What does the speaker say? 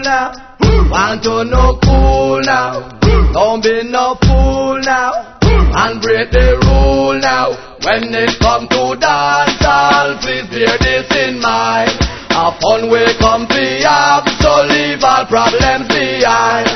now. Want to no cool now. Don't be no fool now. And break the rule now. When it come to dancehall, please bear this in mind. A fun way come to have, so leave all problems behind.